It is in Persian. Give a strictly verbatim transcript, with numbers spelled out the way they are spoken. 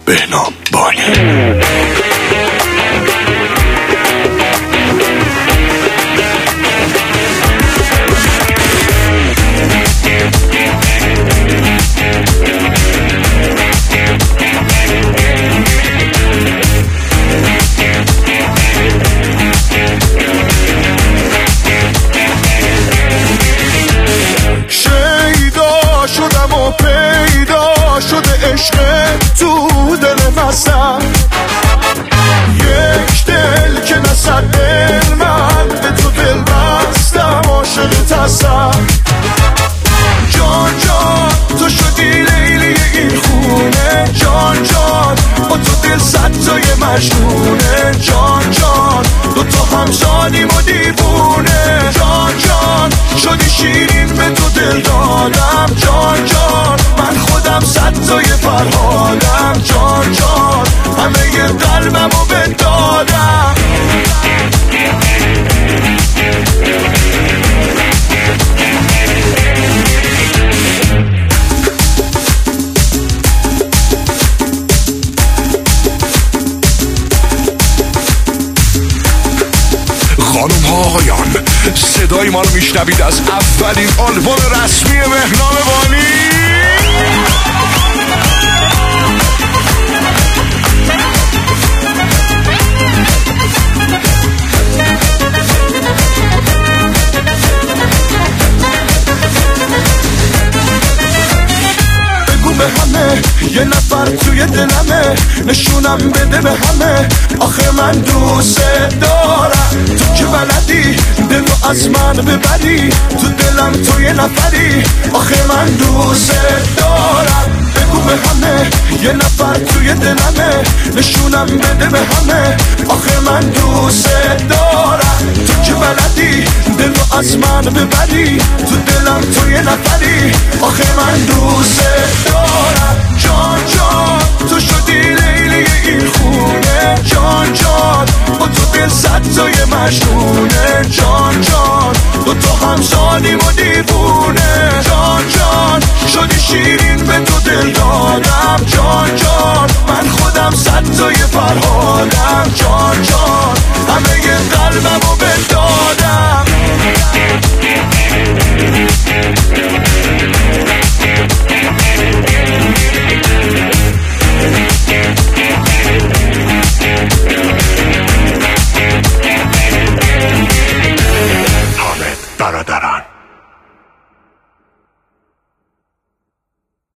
بهنام بانی. شیدا شدم و پیدا شده عشق تو دل مستم، یک دل که نصد دل من به تو دل بستم، عاشقت هستم. جان جان تو شدی لیلی این خونه، جان جان با تو دل صد تای مجنونه، جان جان دو تا همسانیم و دیوونه، جان جان شدی شیرین به تو دل دادم، جان جان من خودم صد تای فرهادم، جان جان همه ی قلبمو بدادم. خانم ها آقایان، صدای ما رو میشنوید از اولین آلبوم رسمی بهنام بانی. به همه یه نفر توی دلمه، نشونم بده به همه آخه من دوست دارم. تو که بلدی دلو از من ببری، تو دلم تو یه نفری آخه من دوست دارم. بگو به همه یه نفر توی دلمه، نشونم بده به همه آخه من دوست دارم. تو که بلدی دلو از من ببری، تو دلم تو یه نفری آخه من دوست دارم.